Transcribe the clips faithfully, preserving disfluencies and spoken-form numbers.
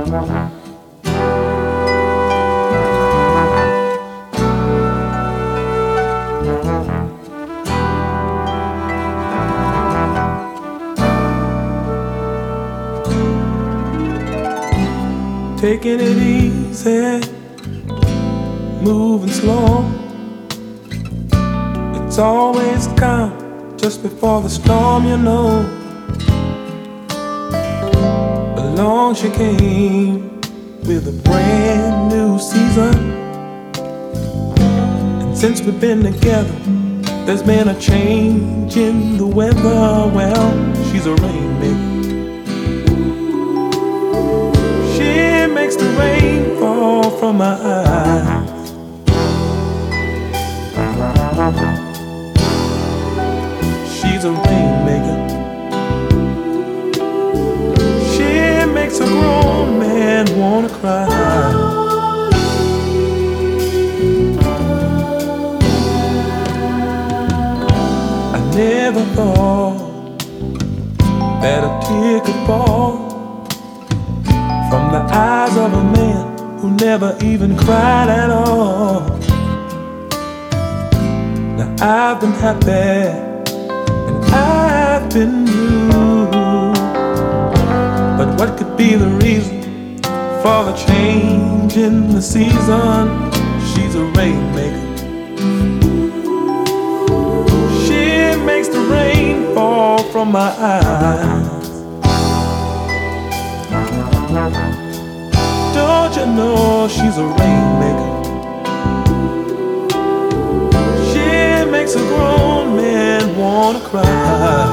Taking it easy, moving slow. It's always calm just before the storm, you know. Along she came with a brand new season. And since we've been together, there's been a change in the weather. Well, she's a rainmaker. Makes the rain fall from my eyes. She's a rainmaker. She makes a grown man wanna cry. I never thought that a tear could fall from the eyes of a man who never even cried at all. Now I've been happy and I've been blue, but what could be the reason for the change in the season? She's a rainmaker. She makes the rain fall from my eyes. Don't you know she's a rainmaker? She makes a grown man wanna cry.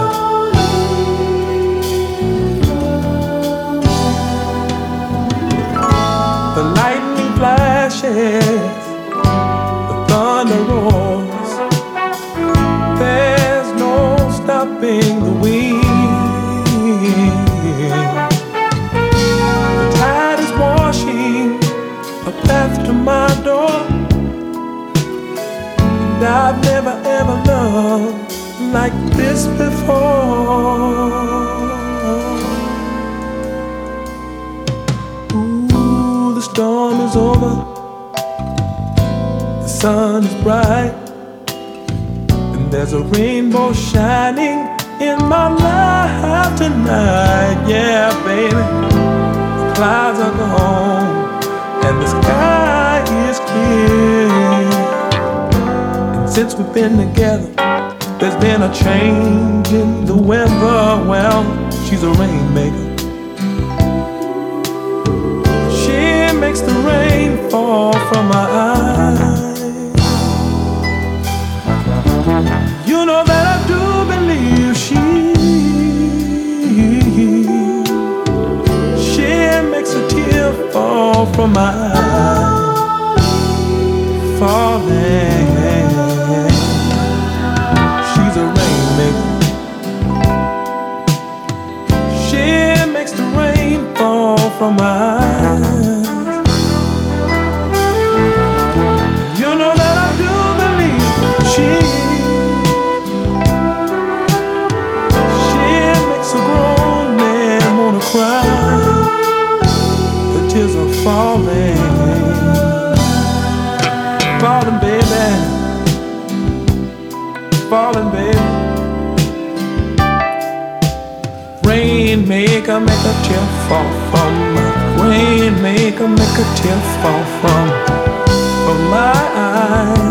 The lightning flashes, the thunder roars. There's no stopping the wind. A path to my door, and I've never ever loved like this before. Ooh, the storm is over, the sun is bright, and there's a rainbow shining in my life tonight. Yeah, baby, the clouds are gone and the sky is clear. And since we've been together, there's been a change in the weather. Well, she's a rainmaker. She makes the rain fall from my eyes. You know that I do believe she She makes a tear fall from my eyes, falling. She's a rainmaker. She makes the rain fall from my eyes. You know that I do believe she She makes a grown man wanna cry. The tears are falling, falling, baby, falling, baby. Rainmaker, make a tear fall from my. Rainmaker, make a tear fall from from my eyes.